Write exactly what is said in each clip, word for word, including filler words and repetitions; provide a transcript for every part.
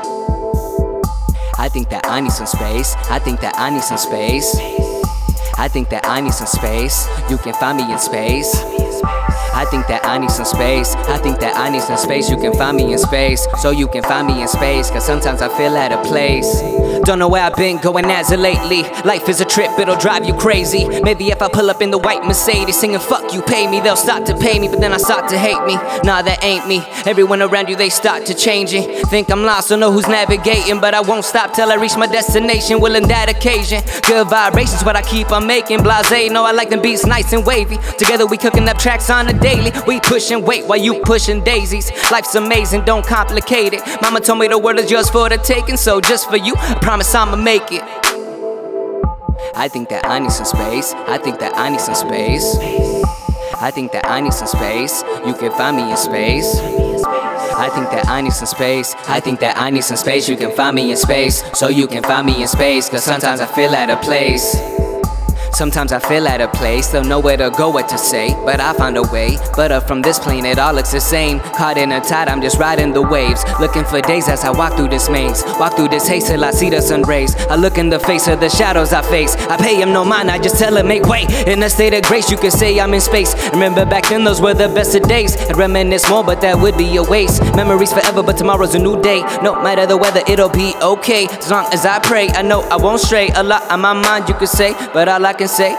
I think that I need some space. I think that I need some space. I think that I need some space. You can find me in space. I think that I need some space. I think that I need some space. You can find me in space. So you can find me in space. Cause sometimes I feel out of place. Don't know where I've been going as of lately. Life is a trip, it'll drive you crazy. Maybe if I pull up in the white Mercedes singing fuck you, pay me, they'll start to pay me. But then I start to hate me. Nah, that ain't me. Everyone around you, they start to changing. Think I'm lost, don't know who's navigating. But I won't stop till I reach my destination. Will in that occasion. Good vibrations, what I keep on making. Blase, know I like them beats nice and wavy. Together we cooking up tracks on a daily. We pushing weight while you pushing daisies. Life's amazing, don't complicate it. Mama told me the world is yours for the taking. So just for you, I promise I'ma make it. I think that I need some space. I think that I need some space. I think that I need some space. You can find me in space. I think that I need some space. I think that I need some space. You can find me in space. So you can find me in space. Cause sometimes I feel out of place. Sometimes I feel out of place, don't know where to go, what to say. But I found a way, but up from this plane it all looks the same. Caught in a tide, I'm just riding the waves. Looking for days as I walk through this maze. Walk through this haze till I see the sun rays. I look in the face of the shadows I face. I pay him no mind, I just tell him make way. In a state of grace, you could say I'm in space. Remember back then, those were the best of days. I'd reminisce more, but that would be a waste. Memories forever, but tomorrow's a new day. No matter the weather, it'll be okay. As long as I pray, I know I won't stray. A lot on my mind, you could say, but all I can say,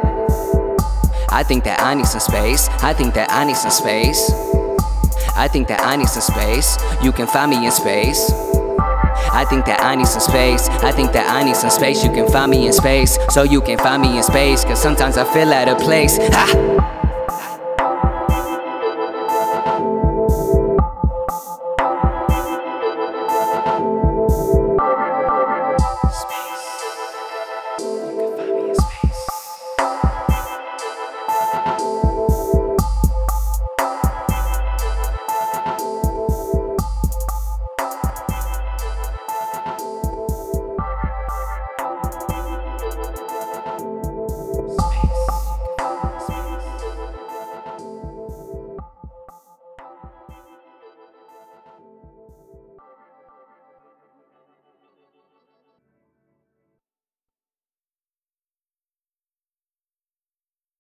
I think that I need some space. I think that I need some space. I think that I need some space. You can find me in space. I think that I need some space. I think that I need some space. You can find me in space. So you can find me in space. Cause sometimes I feel out of place. Ha!